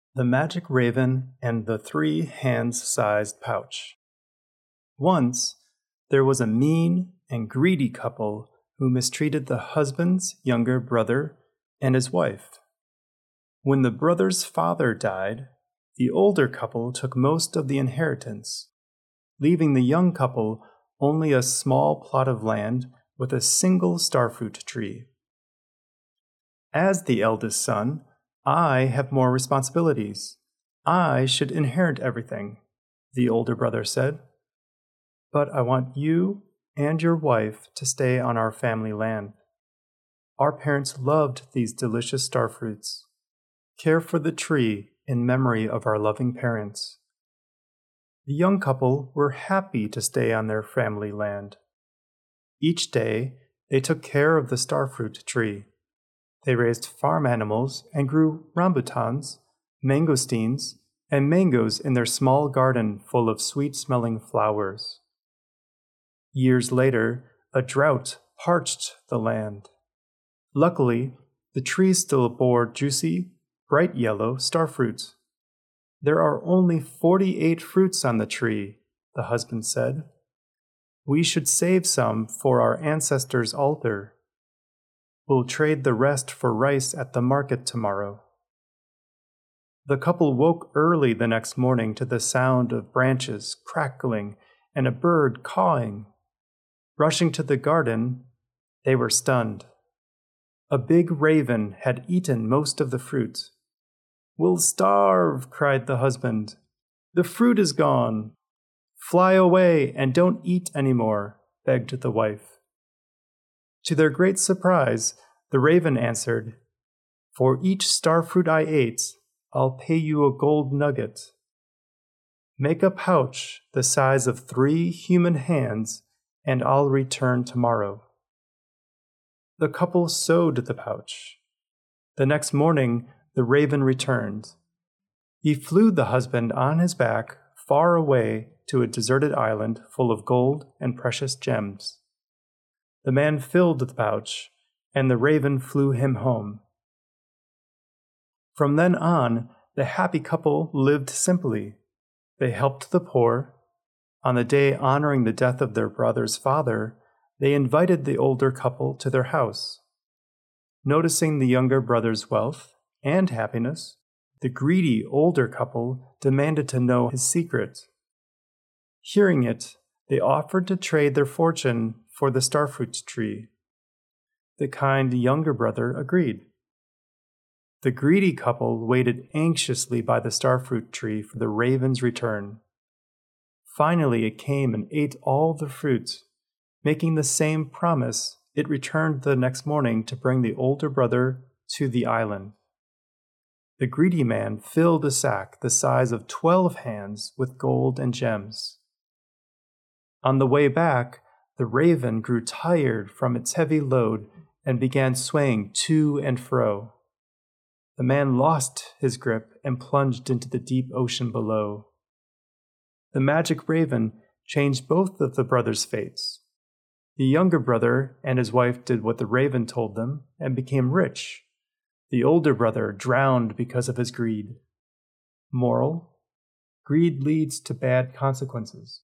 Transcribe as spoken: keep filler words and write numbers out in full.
The Magic Raven and the Three Hands-Sized Pouch. Once, there was a mean and greedy couple who mistreated the husband's younger brother and his wife. When the brother's father died, the older couple took most of the inheritance, leaving the young couple only a small plot of land with a single starfruit tree. As the eldest son, I have more responsibilities. I should inherit everything, the older brother said. But I want you and your wife to stay on our family land. Our parents loved these delicious starfruits. Care for the tree in memory of our loving parents. The young couple were happy to stay on their family land. Each day, they took care of the starfruit tree. They raised farm animals and grew rambutans, mangosteens, and mangoes in their small garden full of sweet-smelling flowers. Years later, a drought parched the land. Luckily, the tree still bore juicy, bright yellow starfruits. There are only forty-eight fruits on the tree, the husband said. We should save some for our ancestors' altar. We'll trade the rest for rice at the market tomorrow. The couple woke early the next morning to the sound of branches crackling and a bird cawing. Rushing to the garden, they were stunned. A big raven had eaten most of the fruit. "We'll starve," cried the husband. "The fruit is gone." "Fly away and don't eat anymore," begged the wife. To their great surprise, the raven answered, "For each starfruit I ate, I'll pay you a gold nugget. Make a pouch the size of three human hands, and I'll return tomorrow." The couple sewed the pouch. The next morning, the raven returned. He flew the husband on his back far away to a deserted island full of gold and precious gems. The man filled the pouch, and the raven flew him home. From then on, the happy couple lived simply. They helped the poor. On the day honoring the death of their brother's father, they invited the older couple to their house. Noticing the younger brother's wealth and happiness, the greedy older couple demanded to know his secret. Hearing it, they offered to trade their fortune for the starfruit tree. The kind younger brother agreed. The greedy couple waited anxiously by the starfruit tree for the raven's return. Finally, it came and ate all the fruit. Making the same promise, it returned the next morning to bring the older brother to the island. The greedy man filled a sack the size of twelve hands with gold and gems. On the way back, the raven grew tired from its heavy load and began swaying to and fro. The man lost his grip and plunged into the deep ocean below. The magic raven changed both of the brothers' fates. The younger brother and his wife did what the raven told them and became rich. The older brother drowned because of his greed. Moral: greed leads to bad consequences.